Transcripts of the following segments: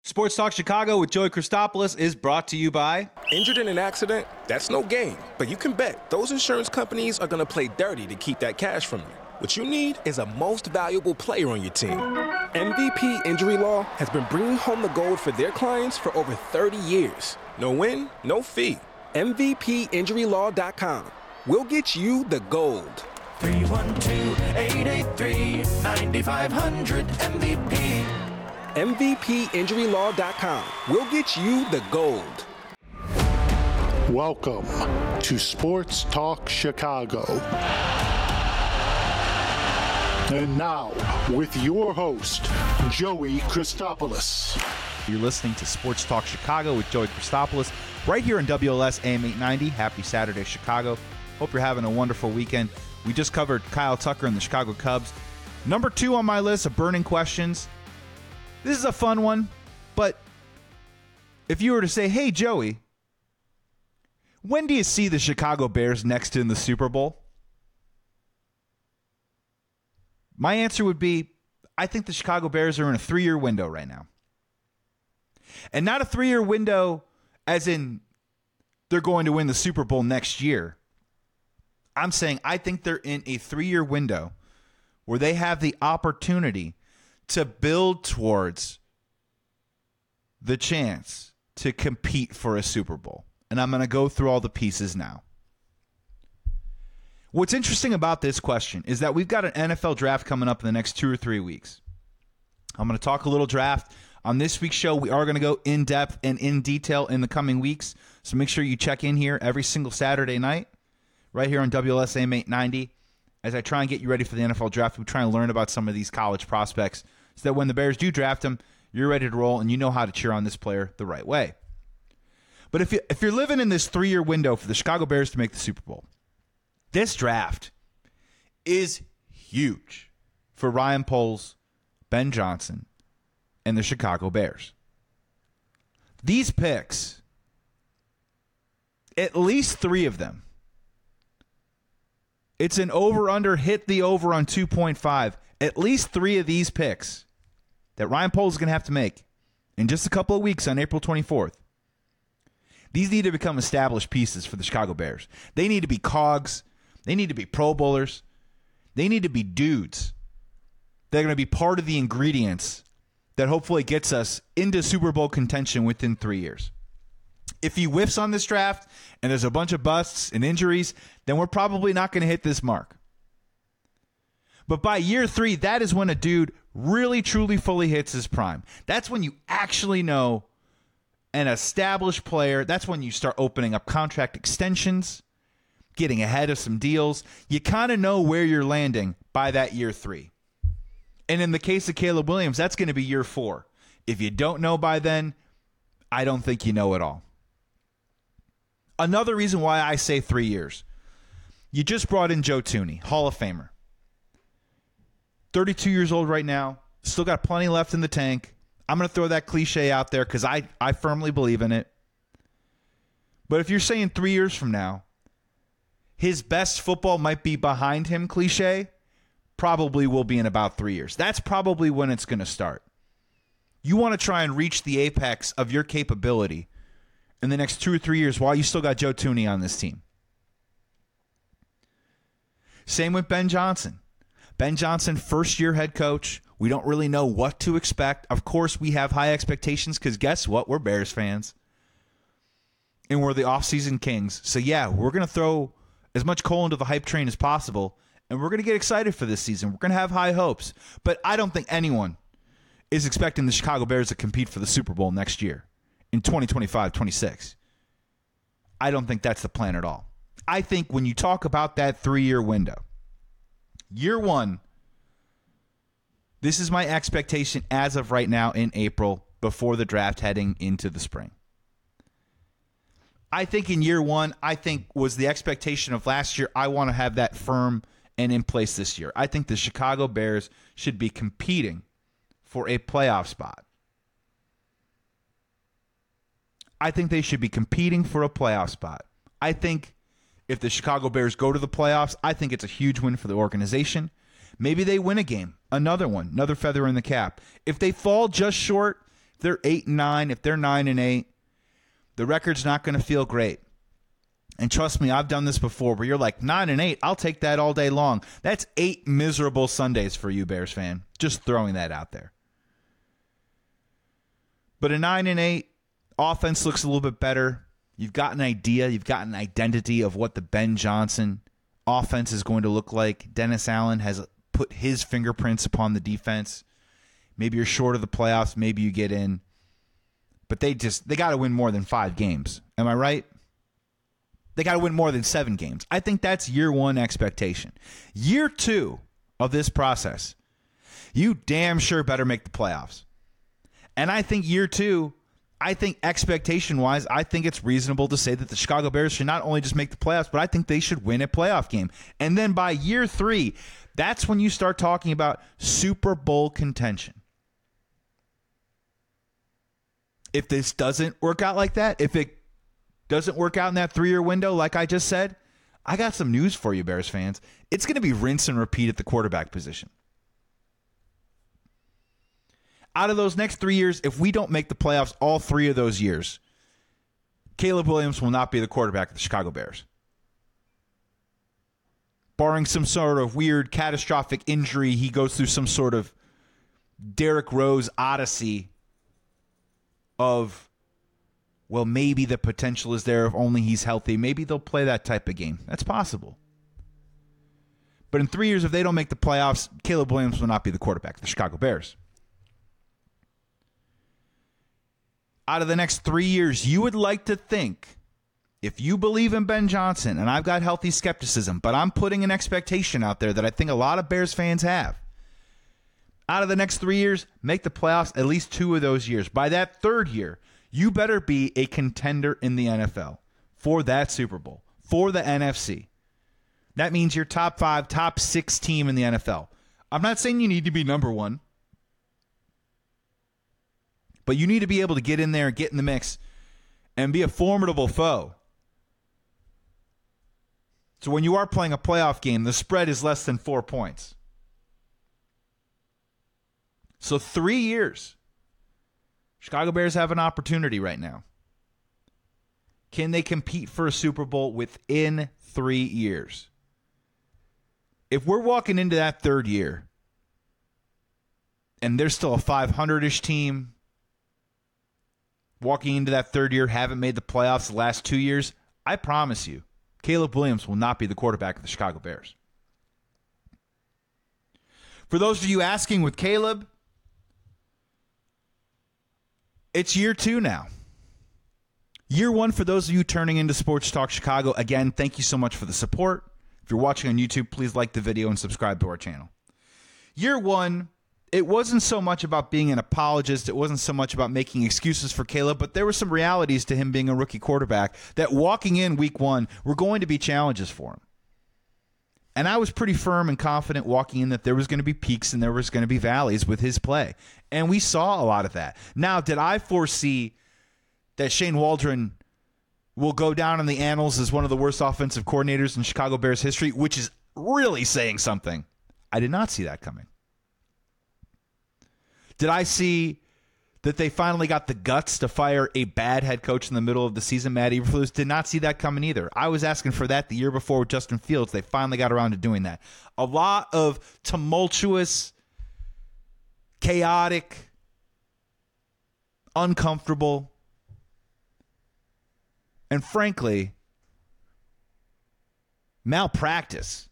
Sports Talk Chicago with Joey Christopoulos is brought to you by... Injured in an accident? That's no game. But you can bet those insurance companies are going to play dirty to keep that cash from you. What you need is a most valuable player on your team. MVP Injury Law has been bringing home the gold for their clients for over 30 years. No win, no fee. MVPInjuryLaw.com. We'll get you the gold. 312-883-9500 MVP. MVPInjuryLaw.com. We'll get you the gold. Welcome to Sports Talk Chicago. And now, with your host, Joey Christopoulos. You're listening to Sports Talk Chicago with Joey Christopoulos, right here on WLS AM 890. Happy Saturday, Chicago. Hope you're having a wonderful weekend. We just covered Kyle Tucker and the Chicago Cubs. Number 2 on my list of burning questions. This is a fun one, but if you were to say, hey, Joey, when do you see the Chicago Bears next in the Super Bowl? My answer would be, I think the Chicago Bears are in a 3-year window right now. And not a 3-year window as in they're going to win the Super Bowl next year. I'm saying I think they're in a 3-year window where they have the opportunity to build towards the chance to compete for a Super Bowl. And I'm going to go through all the pieces now. What's interesting about this question is that we've got an NFL draft coming up in the next 2 or 3 weeks. I'm going to talk a little draft. On this week's show, we are going to go in depth and in detail in the coming weeks. So make sure you check in here every single Saturday night, right here on WLS AM 890. As I try and get you ready for the NFL draft, we try and learn about some of these college prospects so that when the Bears do draft them, you're ready to roll and you know how to cheer on this player the right way. But if you're living in this 3-year window for the Chicago Bears to make the Super Bowl, this draft is huge for Ryan Poles, Ben Johnson, and the Chicago Bears. These picks, at least 3 of them, it's an over-under, hit the over on 2.5. At least 3 of these picks that Ryan Poles is going to have to make in just a couple of weeks on April 24th. These need to become established pieces for the Chicago Bears. They need to be cogs. They need to be Pro Bowlers. They need to be dudes. They're going to be part of the ingredients that hopefully gets us into Super Bowl contention within 3 years. If he whiffs on this draft and there's a bunch of busts and injuries, then we're probably not going to hit this mark. But by year 3, that is when a dude really, truly, fully hits his prime. That's when you actually know an established player. That's when you start opening up contract extensions, getting ahead of some deals. You kind of know where you're landing by that year 3. And in the case of Caleb Williams, that's going to be year 4. If you don't know by then, I don't think you know at all. Another reason why I say 3 years. You just brought in Joe Thuney, Hall of Famer. 32 years old right now. Still got plenty left in the tank. I'm going to throw that cliche out there because I firmly believe in it. But if you're saying 3 years from now, his best football might be behind him cliche, probably will be in about 3 years. That's probably when it's going to start. You want to try and reach the apex of your capability in the next 2 or 3 years while you still got Joe Thuney on this team. Same with Ben Johnson. Ben Johnson, first-year head coach. We don't really know what to expect. Of course, we have high expectations because guess what? We're Bears fans. And we're the offseason kings. So, yeah, we're going to throw as much coal into the hype train as possible, and we're going to get excited for this season. We're going to have high hopes. But I don't think anyone is expecting the Chicago Bears to compete for the Super Bowl next year in 2025-26. I don't think that's the plan at all. I think when you talk about that 3-year window, year 1, this is my expectation as of right now in April before the draft heading into the spring. I think in year 1, I think was the expectation of last year. I want to have that firm and in place this year. I think the Chicago Bears should be competing for a playoff spot. I think they should be competing for a playoff spot. I think if the Chicago Bears go to the playoffs, I think it's a huge win for the organization. Maybe they win a game, another one, another feather in the cap. If they fall just short, they're 8-9, if they're 9-8, the record's not going to feel great. And trust me, I've done this before where you're like 9-8, I'll take that all day long. That's 8 miserable Sundays for you, Bears fan. Just throwing that out there. But a 9-8 offense looks a little bit better. You've got an idea, you've got an identity of what the Ben Johnson offense is going to look like. Dennis Allen has put his fingerprints upon the defense. Maybe you're short of the playoffs, maybe you get in. But they got to win more than 5 games. Am I right? They got to win more than 7 games. I think that's year 1 expectation. Year 2 of this process, you damn sure better make the playoffs. And I think year 2, I think expectation-wise, I think it's reasonable to say that the Chicago Bears should not only just make the playoffs, but I think they should win a playoff game. And then by year 3, that's when you start talking about Super Bowl contention. If this doesn't work out like that, if it doesn't work out in that 3-year window, like I just said, I got some news for you, Bears fans. It's going to be rinse and repeat at the quarterback position. Out of those next 3 years, if we don't make the playoffs all 3 of those years, Caleb Williams will not be the quarterback of the Chicago Bears. Barring some sort of weird catastrophic injury, he goes through some sort of Derrick Rose odyssey of, well, maybe the potential is there if only he's healthy. Maybe they'll play that type of game. That's possible. But in 3 years, if they don't make the playoffs, Caleb Williams will not be the quarterback of the Chicago Bears. Out of the next 3 years, you would like to think, if you believe in Ben Johnson, and I've got healthy skepticism, but I'm putting an expectation out there that I think a lot of Bears fans have. Out of the next 3 years, make the playoffs at least 2 of those years. By that 3rd year, you better be a contender in the NFL for that Super Bowl, for the NFC. That means you're top 5, top 6 team in the NFL. I'm not saying you need to be number 1, but you need to be able to get in there and get in the mix and be a formidable foe. So when you are playing a playoff game, the spread is less than 4 points. So 3 years. Chicago Bears have an opportunity right now. Can they compete for a Super Bowl within 3 years? If we're walking into that 3rd year and they're still a 500-ish team, walking into that 3rd year, haven't made the playoffs the last 2 years, I promise you, Caleb Williams will not be the quarterback of the Chicago Bears. For those of you asking with Caleb, it's year 2 now. Year 1 for those of you turning into Sports Talk Chicago. Again, thank you so much for the support. If you're watching on YouTube, please like the video and subscribe to our channel. Year 1, it wasn't so much about being an apologist. It wasn't so much about making excuses for Caleb, but there were some realities to him being a rookie quarterback that walking in week 1 were going to be challenges for him. And I was pretty firm and confident walking in that there was going to be peaks and there was going to be valleys with his play. And we saw a lot of that. Now, did I foresee that Shane Waldron will go down in the annals as one of the worst offensive coordinators in Chicago Bears history, which is really saying something? I did not see that coming. Did I see that they finally got the guts to fire a bad head coach in the middle of the season? Matt Eberflus did not see that coming either. I was asking for that the year before with Justin Fields. They finally got around to doing that. A lot of tumultuous, chaotic, uncomfortable, and frankly, malpractice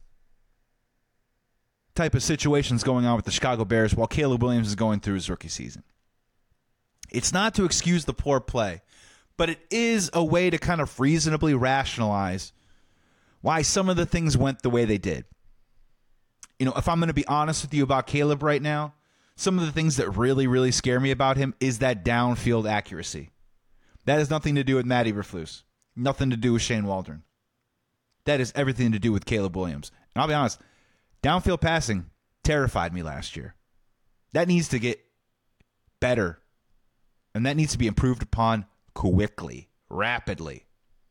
type of situations going on with the Chicago Bears while Caleb Williams is going through his rookie season. It's not to excuse the poor play, but it is a way to kind of reasonably rationalize why some of the things went the way they did. You know, if I'm going to be honest with you about Caleb right now, some of the things that really, really scare me about him is that downfield accuracy. That has nothing to do with Matt Eberflus, nothing to do with Shane Waldron. That has everything to do with Caleb Williams. And I'll be honest, downfield passing terrified me last year. That needs to get better. And that needs to be improved upon quickly, rapidly.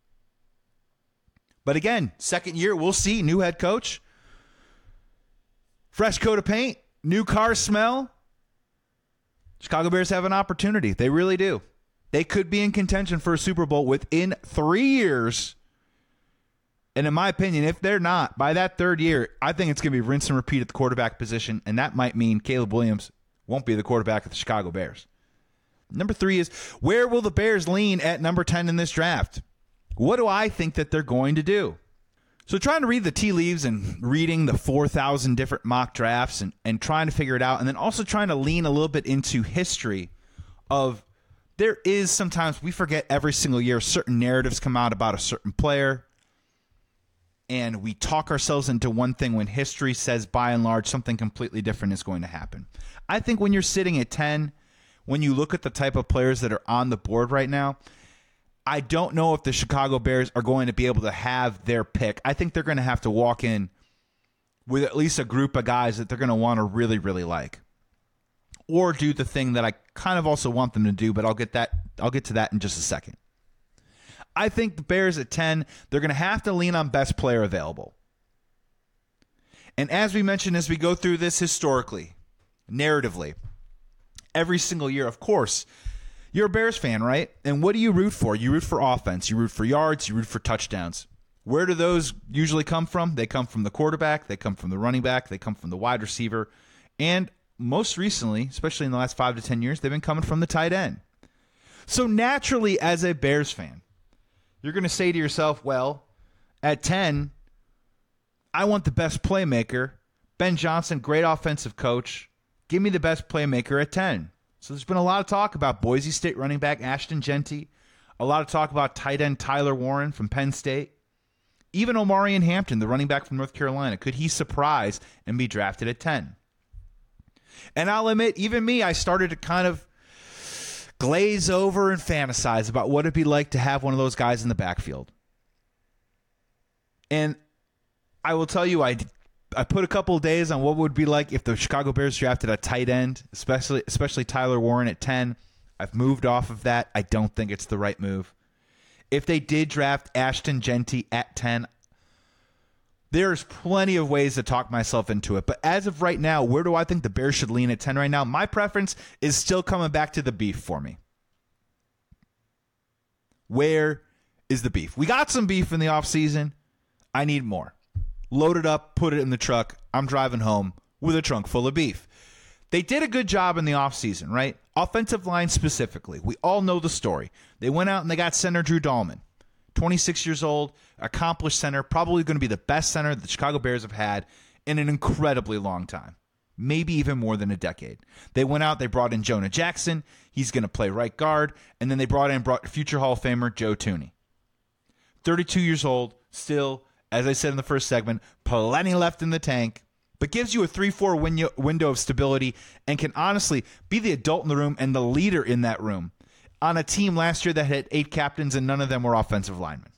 But again, 2nd year, we'll see. New head coach. Fresh coat of paint. New car smell. Chicago Bears have an opportunity. They really do. They could be in contention for a Super Bowl within 3 years. And in my opinion, if they're not, by that third year, I think it's going to be rinse and repeat at the quarterback position, and that might mean Caleb Williams won't be the quarterback of the Chicago Bears. Number 3 is, where will the Bears lean at number 10 in this draft? What do I think that they're going to do? So trying to read the tea leaves and reading the 4,000 different mock drafts and trying to figure it out, and then also trying to lean a little bit into history of, there is sometimes, we forget every single year, certain narratives come out about a certain player, and we talk ourselves into one thing when history says, by and large, something completely different is going to happen. I think when you're sitting at 10, when you look at the type of players that are on the board right now, I don't know if the Chicago Bears are going to be able to have their pick. I think they're going to have to walk in with at least a group of guys that they're going to want to really, really like. Or do the thing that I kind of also want them to do, but I'll get to that in just a second. I think the Bears at 10, they're going to have to lean on best player available. And as we mentioned, as we go through this historically, narratively, every single year, of course, you're a Bears fan, right? And what do you root for? You root for offense. You root for yards. You root for touchdowns. Where do those usually come from? They come from the quarterback. They come from the running back. They come from the wide receiver. And most recently, especially in the last 5 to 10 years, they've been coming from the tight end. So naturally, as a Bears fan, you're going to say to yourself, well, at 10, I want the best playmaker. Ben Johnson, great offensive coach. Give me the best playmaker at 10. So there's been a lot of talk about Boise State running back Ashton Jeanty, a lot of talk about tight end Tyler Warren from Penn State, even Omarion Hampton, the running back from North Carolina. Could he surprise and be drafted at 10? And I'll admit, even me, I started to kind of glaze over and fantasize about what it'd be like to have one of those guys in the backfield. And I will tell you, I put a couple of days on what it would be like if the Chicago Bears drafted a tight end, especially Tyler Warren at 10. I've moved off of that. I don't think it's the right move. If they did draft Ashton Jeanty at 10, there's plenty of ways to talk myself into it. But as of right now, where do I think the Bears should lean at 10 right now? My preference is still coming back to the beef for me. Where is the beef? We got some beef in the offseason. I need more. Load it up, put it in the truck. I'm driving home with a trunk full of beef. They did a good job in the offseason, right? Offensive line specifically. We all know the story. They went out and they got center Drew Dahlman. 26 years old, accomplished center, probably going to be the best center the Chicago Bears have had in an incredibly long time. Maybe even more than a decade. They went out, they brought in Jonah Jackson. He's going to play right guard. And then they brought future Hall of Famer Joe Thuney. 32 years old, still, as I said in the first segment, plenty left in the tank, but gives you a 3-4 window of stability and can honestly be the adult in the room and the leader in that room on a team last year that had 8 captains and none of them were offensive linemen.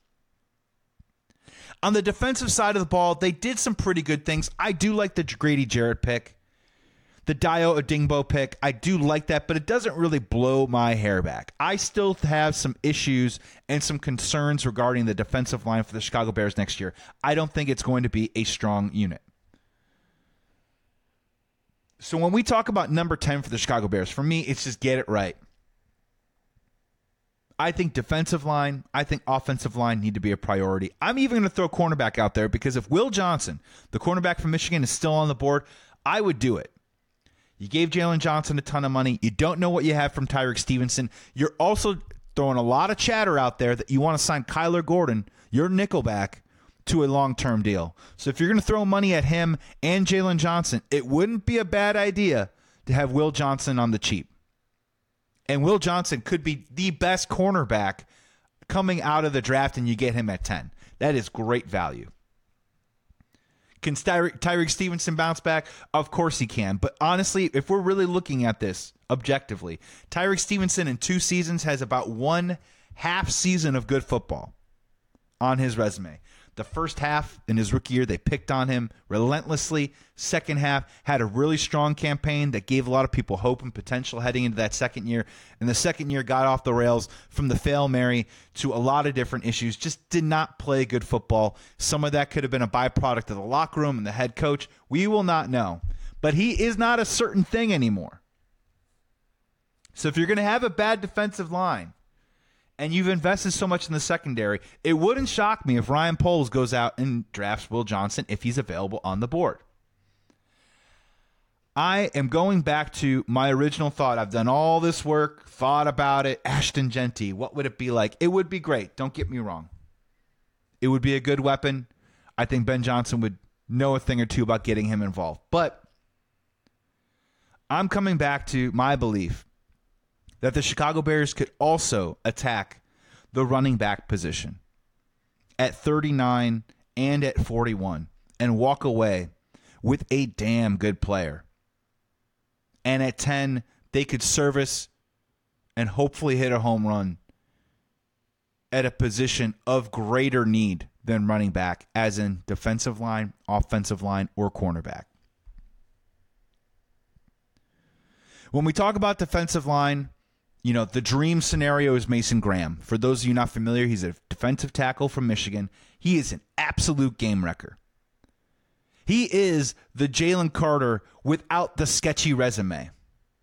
On the defensive side of the ball, they did some pretty good things. I do like the Grady Jarrett pick, the Dayo Odingbo pick. I do like that, but it doesn't really blow my hair back. I still have some issues and some concerns regarding the defensive line for the Chicago Bears next year. I don't think it's going to be a strong unit. So when we talk about number 10 for the Chicago Bears, for me, it's just get it right. I think defensive line, I think offensive line need to be a priority. I'm even going to throw cornerback out there because if Will Johnson, the cornerback from Michigan, is still on the board, I would do it. You gave Jalen Johnson a ton of money. You don't know what you have from Tyreek Stevenson. You're also throwing a lot of chatter out there that you want to sign Kyler Gordon, your nickelback, to a long-term deal. So if you're going to throw money at him and Jalen Johnson, it wouldn't be a bad idea to have Will Johnson on the cheap. And Will Johnson could be the best cornerback coming out of the draft, and you get him at 10. That is great value. Can Tyreek Stevenson bounce back? Of course he can. But honestly, if we're really looking at this objectively, Tyreek Stevenson in 2 seasons has about 1 half season of good football on his resume. The first half in his rookie year, they picked on him relentlessly. Second half, had a really strong campaign that gave a lot of people hope and potential heading into that second year. And the second year got off the rails from the Hail Mary to a lot of different issues. Just did not play good football. Some of that could have been a byproduct of the locker room and the head coach. We will not know. But he is not a certain thing anymore. So if you're going to have a bad defensive line and you've invested so much in the secondary, it wouldn't shock me if Ryan Poles goes out and drafts Will Johnson if he's available on the board. I am going back to my original thought. I've done all this work, thought about it. Ashton Genty, what would it be like? It would be great. Don't get me wrong. It would be a good weapon. I think Ben Johnson would know a thing or two about getting him involved. But I'm coming back to my belief that the Chicago Bears could also attack the running back position at 39 and at 41 and walk away with a damn good player. And at 10, they could service and hopefully hit a home run at a position of greater need than running back, as in defensive line, offensive line, or cornerback. When we talk about defensive line, you know, the dream scenario is Mason Graham. For those of you not familiar, he's a defensive tackle from Michigan. He is an absolute game wrecker. He is the Jalen Carter without the sketchy resume.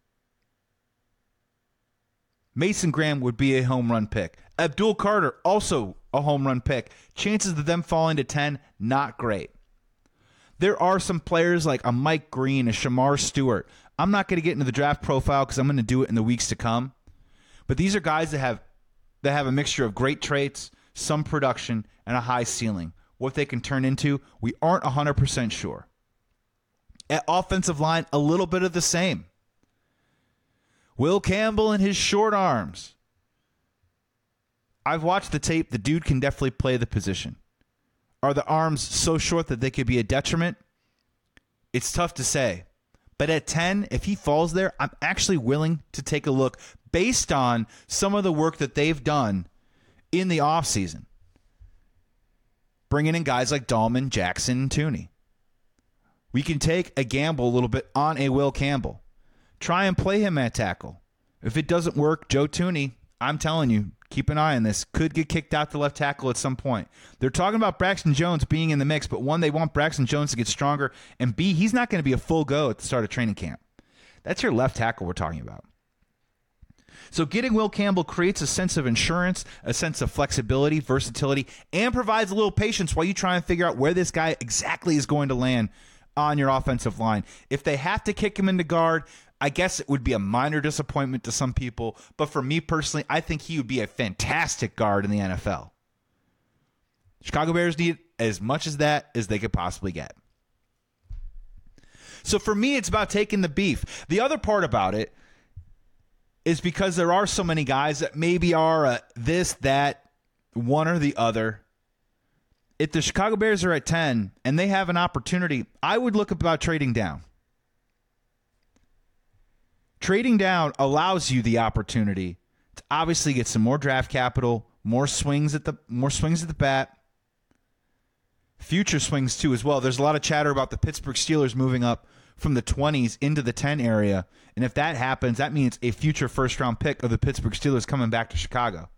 Mason Graham would be a home run pick. Abdul Carter, also a home run pick. Chances of them falling to 10, not great. There are some players like a Mike Green, a Shamar Stewart. I'm not going to get into the draft profile because I'm going to do it in the weeks to come. But these are guys that have a mixture of great traits, some production, and a high ceiling. What they can turn into, we aren't 100% sure. At offensive line, a little bit of the same. Will Campbell and his short arms. I've watched the tape. The dude can definitely play the position. Are the arms so short that they could be a detriment? It's tough to say. But at 10, if he falls there, I'm actually willing to take a look based on some of the work that they've done in the offseason. Bringing in guys like Dahlman, Jackson, and Tooney. We can take a gamble a little bit on a Will Campbell. Try and play him at tackle. If it doesn't work, Joe Tooney, I'm telling you, keep an eye on this, could get kicked out to left tackle at some point. They're talking about Braxton Jones being in the mix, but one, they want Braxton Jones to get stronger, and B, he's not going to be a full go at the start of training camp. That's your left tackle we're talking about. So getting Will Campbell creates a sense of insurance, a sense of flexibility, versatility, and provides a little patience while you try and figure out where this guy exactly is going to land on your offensive line. If they have to kick him into guard, I guess it would be a minor disappointment to some people, but for me personally, I think he would be a fantastic guard in the NFL. Chicago Bears need as much as that as they could possibly get. So for me, it's about taking the beef. The other part about it is because there are so many guys that maybe are this, that, one or the other. If the Chicago Bears are at 10 and they have an opportunity, I would look about trading down. Trading down allows you the opportunity to obviously get some more draft capital, more swings at the bat, future swings too as well. There's a lot of chatter about the Pittsburgh Steelers moving up from the 20s into the 10 area, and if that happens, that means a future first-round pick of the Pittsburgh Steelers coming back to Chicago.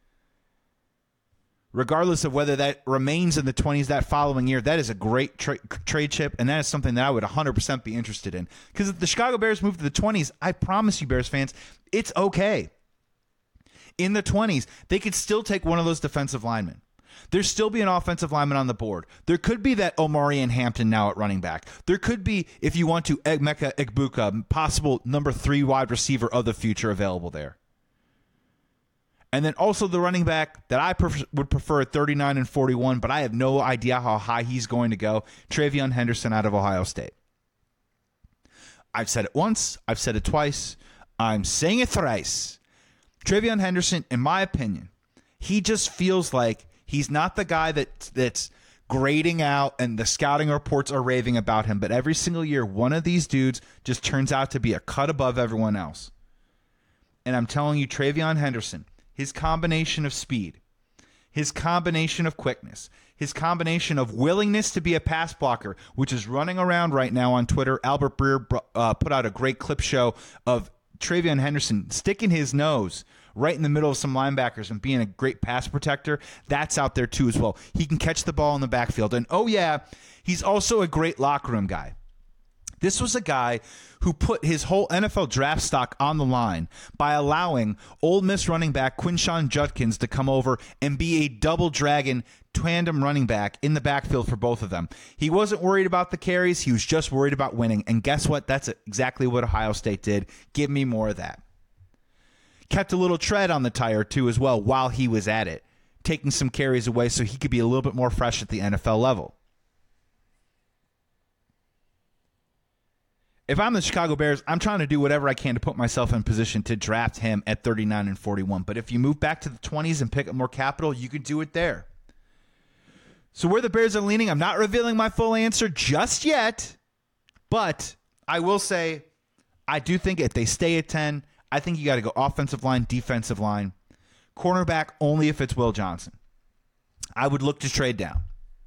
Regardless of whether that remains in the 20s that following year, that is a great trade chip, and that is something that I would 100% be interested in. Because if the Chicago Bears move to the 20s, I promise you, Bears fans, it's okay. In the 20s, they could still take one of those defensive linemen. There'd still be an offensive lineman on the board. There could be that Omarion Hampton now at running back. There could be, if you want to, Emeka Egbuka, possible number 3 wide receiver of the future available there. And then also the running back that I would prefer at 39 and 41, but I have no idea how high he's going to go, Travion Henderson out of Ohio State. I've said it once. I've said it twice. I'm saying it thrice. Travion Henderson, in my opinion, he just feels like he's not the guy that's grading out and the scouting reports are raving about him, but every single year, one of these dudes just turns out to be a cut above everyone else. And I'm telling you, Travion Henderson, his combination of speed, his combination of quickness, his combination of willingness to be a pass blocker, which is running around right now on Twitter. Albert Breer put out a great clip show of Travion Henderson sticking his nose right in the middle of some linebackers and being a great pass protector. That's out there too as well. He can catch the ball in the backfield. And oh yeah, he's also a great locker room guy. This was a guy who put his whole NFL draft stock on the line by allowing Ole Miss running back Quinshon Judkins to come over and be a double dragon tandem running back in the backfield for both of them. He wasn't worried about the carries. He was just worried about winning. And guess what? That's exactly what Ohio State did. Give me more of that. Kept a little tread on the tire, too, as well, while he was at it, taking some carries away so he could be a little bit more fresh at the NFL level. If I'm the Chicago Bears, I'm trying to do whatever I can to put myself in position to draft him at 39 and 41. But if you move back to the 20s and pick up more capital, you can do it there. So where the Bears are leaning, I'm not revealing my full answer just yet. But I will say, I do think if they stay at 10, I think you got to go offensive line, defensive line, cornerback only if it's Will Johnson. I would look to trade down.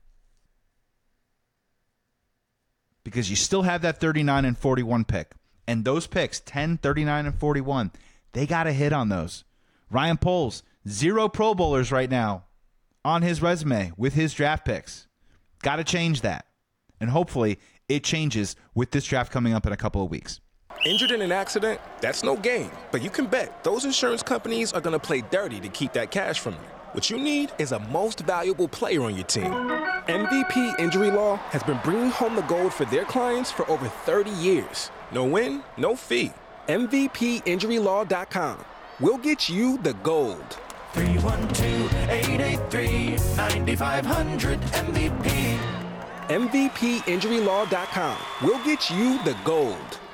Because you still have that 39 and 41 pick. And those picks, 10, 39, and 41, they got to hit on those. Ryan Poles, 0 Pro Bowlers right now on his resume with his draft picks. Got to change that. And hopefully it changes with this draft coming up in a couple of weeks. Injured in an accident? That's no game. But you can bet those insurance companies are going to play dirty to keep that cash from you. What you need is a most valuable player on your team. MVP Injury Law has been bringing home the gold for their clients for over 30 years. No win, no fee. MVPInjuryLaw.com. We'll get you the gold. 312-883-9500 MVP. MVPInjuryLaw.com. We'll get you the gold.